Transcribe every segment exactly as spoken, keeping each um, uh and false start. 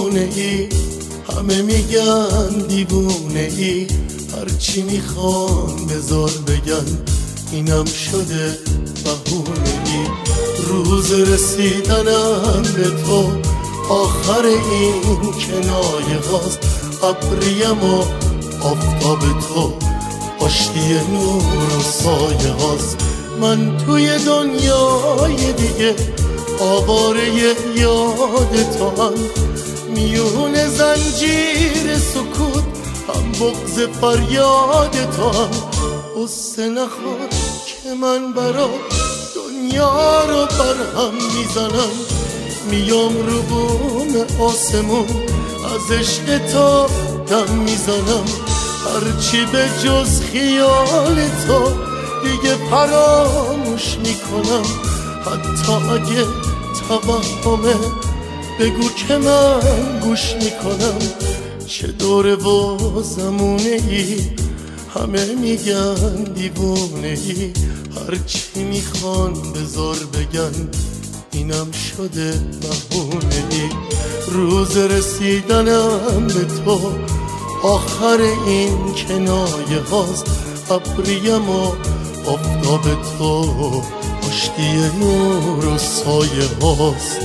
بهونه ای، همه میگن دیوونه ای، هرچی میخوان بذار بگن اینم شده بهونه ای. روز رسیدنم به تو آخر این کنایه هاست، ابریم و آفتاب تو آشتی نور و سایه هاست. من توی دنیای دیگه آواره یاد تو هم، میون زنجیر سکوت هم بغض فریاد تو هم. قصه نخور که من برا دنیا رو برهم میزنم، میام رو بوم آسمون از عشق تو دم میزنم. هرچی به جز خیال تو دیگه فراموش میکنم، حتی اگه توهمه بگو که من گوش میکنم. چه دوره و زمونه ای، همه میگن دیوونه ای، هرچی میخوان بذار بگن اینم شده بهونه ای. روز رسیدنم به تو آخر این کنایه هاست، ابریم و آفتاب تو آشتی نور و سایه هاست.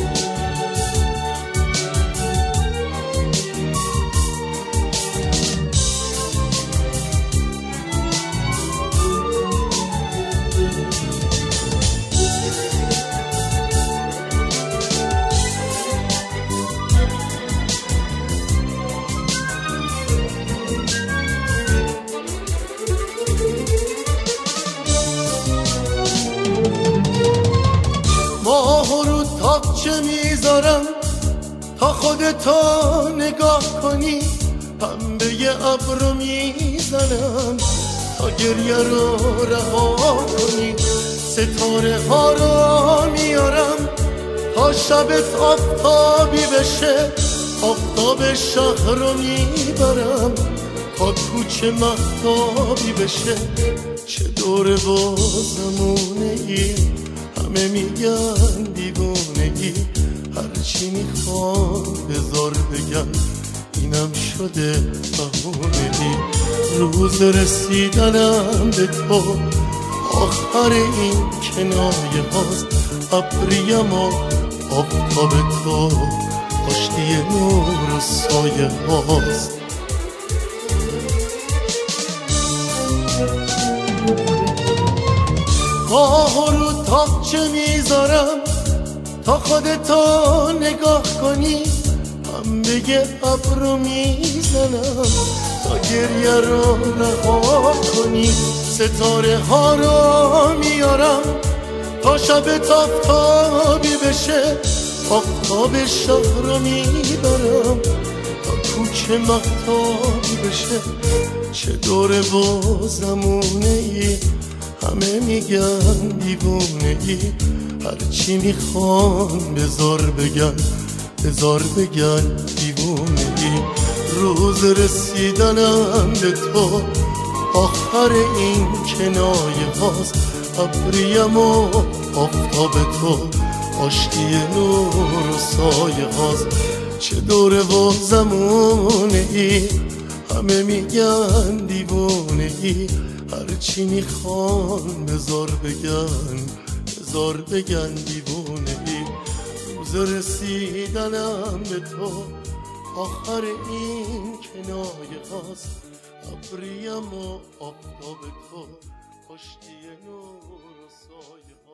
ماه رو تاقچه میذارم تا خودتا نگاه کنی، پنبه ابر رو میزنم تا گریه رو رها کنی. ستاره ها رو میارم تا شبت آفتابی بشه، آفتاب شهر رو میبرم تا کوچه مهتابی بشه. چه دوره و زمونه ای، همه میگن دیوونه ای، هرچی میخوان بذار بگن اینم شده بهونه ای. روز رسیدنم به تو آخر این کنایه هاست، ابریم و آفتاب تو آشتی نور و سایه هاست. ماه رو تاقچه میذارم تا خودتا نگاه کنی، پنبه ابر رو میزنم تا گریه رو رها کنی. ستاره ها رو میارم تا شب آفتابی بشه، آفتاب شهر رو میبرم تا کوچه مهتابی بشه. چه دوره و زمونه ای، همه میگن دیوونه ای، هرچی میخوان بذار بگن بذار بگن دیوونه ای. روز رسیدنم به تو آخر این کنایه هاست، ابریم و آفتاب تو آشتی نور و سایه هاست. چه دوره و زمونه ای، همه میگن دیوونه ای، هرچی میخوان بذار بگن بذار بگن دیوونه ای. روز رسیدنم به تو آخر این کنایه هاست، ابریم و آفتاب تو آشتی نور و سایه